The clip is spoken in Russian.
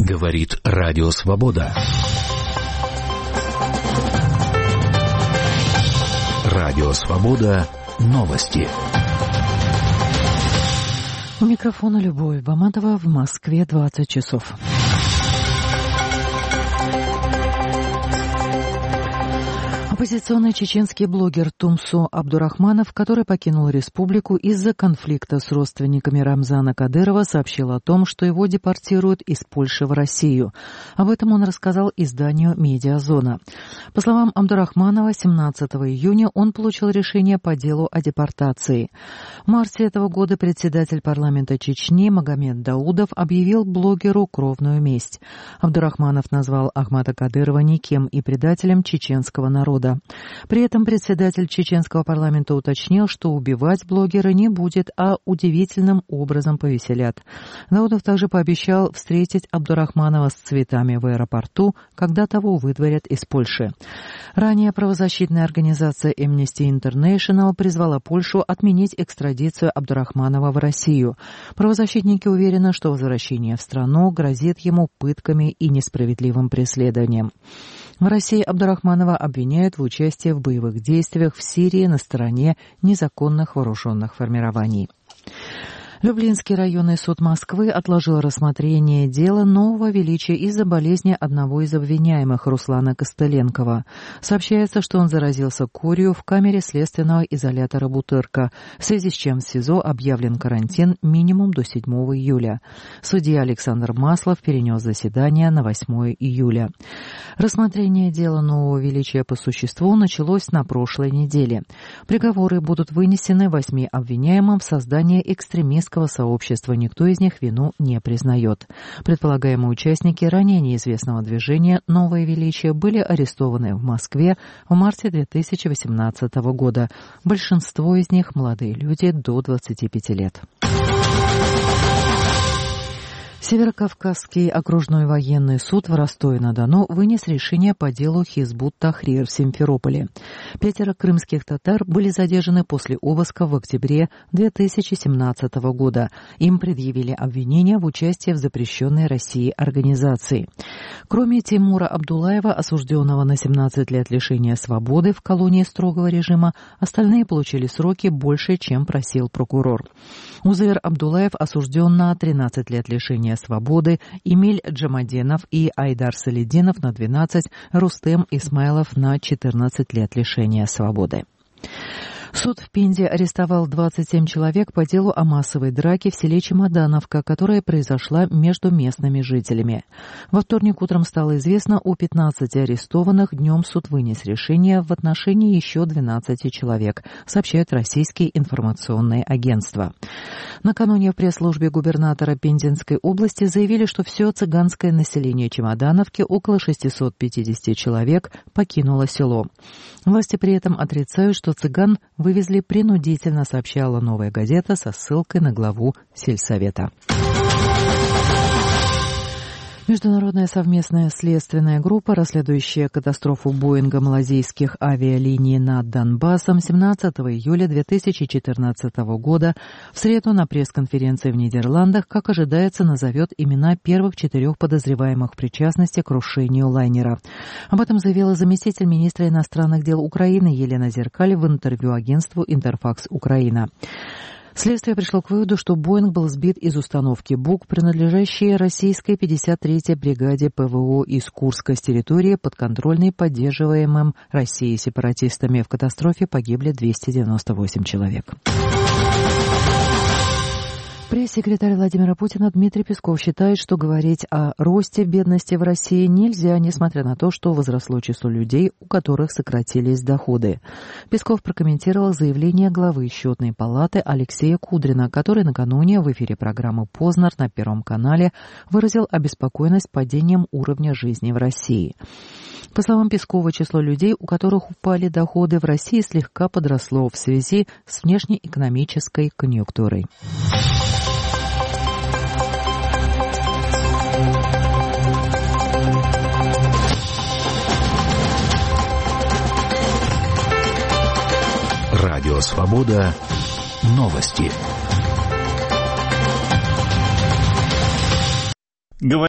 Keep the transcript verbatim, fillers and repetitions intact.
Говорит Радио Свобода. Радио Свобода. Новости. У микрофона Любовь Баматова. В Москве двадцать часов. Оппозиционный чеченский блогер Тумсо Абдурахманов, который покинул республику из-за конфликта с родственниками Рамзана Кадырова, сообщил о том, что его депортируют из Польши в Россию. Об этом он рассказал изданию «Медиазона». По словам Абдурахманова, семнадцатого июня он получил решение по делу о депортации. В марте этого года председатель парламента Чечни Магомед Даудов объявил блогеру кровную месть. Абдурахманов назвал Ахмата Кадырова никем и предателем чеченского народа. При этом председатель чеченского парламента уточнил, что убивать блогера не будет, а удивительным образом повеселят. Даудов также пообещал встретить Абдурахманова с цветами в аэропорту, когда того выдворят из Польши. Ранее правозащитная организация Amnesty International призвала Польшу отменить экстрадицию Абдурахманова в Россию. Правозащитники уверены, что возвращение в страну грозит ему пытками и несправедливым преследованием. В России Абдурахманова обвиняют в участии в боевых действиях в Сирии на стороне незаконных вооруженных формирований. Люблинский районный суд Москвы отложил рассмотрение дела нового величия из-за болезни одного из обвиняемых, Руслана Костыленкова. Сообщается, что он заразился корью в камере следственного изолятора Бутырка, в связи с чем в СИЗО объявлен карантин минимум до седьмого июля. Судья Александр Маслов перенес заседание на восьмое июля. Рассмотрение дела нового величия по существу началось на прошлой неделе. Приговоры будут вынесены восьми обвиняемым в создании экстремистского сообщества. Никто из них вину не признает. Предполагаемые участники ранее неизвестного движения «Новое величие» были арестованы в Москве в марте две тысячи восемнадцатого года. Большинство из них – молодые люди до двадцати пяти лет. Северокавказский окружной военный суд в Ростове-на-Дону вынес решение по делу Хизбут-Тахрир в Симферополе. Пятеро крымских татар были задержаны после обыска в октябре две тысячи семнадцатого года. Им предъявили обвинения в участии в запрещенной России организации. Кроме Тимура Абдулаева, осужденного на семнадцать лет лишения свободы в колонии строгого режима, остальные получили сроки больше, чем просил прокурор. Узейр Абдулаев осужден на тринадцать лет лишения свободы, Эмиль Джамаденов и Айдар Салидинов на двенадцать, Рустем Исмайлов на четырнадцать лет лишения свободы. Суд в Пензе арестовал двадцать семь человек по делу о массовой драке в селе Чемодановка, которая произошла между местными жителями. Во вторник утром стало известно о пятнадцати арестованных. Днем суд вынес решение в отношении еще двенадцати человек, сообщают российские информационные агентства. Накануне в пресс-службе губернатора Пензенской области заявили, что все цыганское население Чемодановки, около шестисот пятидесяти человек, покинуло село. Власти при этом отрицают, что цыган вывезли принудительно, сообщала «Новая газета» со ссылкой на главу сельсовета. Международная совместная следственная группа, расследующая катастрофу Боинга малазийских авиалиний над Донбассом семнадцатого июля две тысячи четырнадцатого года, в среду на пресс-конференции в Нидерландах, как ожидается, назовет имена первых четырех подозреваемых в причастности к крушению лайнера. Об этом заявила заместитель министра иностранных дел Украины Елена Зеркаль в интервью агентству «Интерфакс Украина». Следствие пришло к выводу, что Боинг был сбит из установки Бук, принадлежащей российской пятьдесят третьей бригаде ПВО из Курска с территории, подконтрольной поддерживаемым Россией сепаратистами. В катастрофе погибли двести девяносто восемь человек. Пресс-секретарь Владимира Путина Дмитрий Песков считает, что говорить о росте бедности в России нельзя, несмотря на то, что возросло число людей, у которых сократились доходы. Песков прокомментировал заявление главы Счетной палаты Алексея Кудрина, который накануне в эфире программы «Познер» на Первом канале выразил обеспокоенность падением уровня жизни в России. По словам Пескова, число людей, у которых упали доходы в России, слегка подросло в связи с внешнеэкономической конъюнктурой. Радио Свобода. Новости.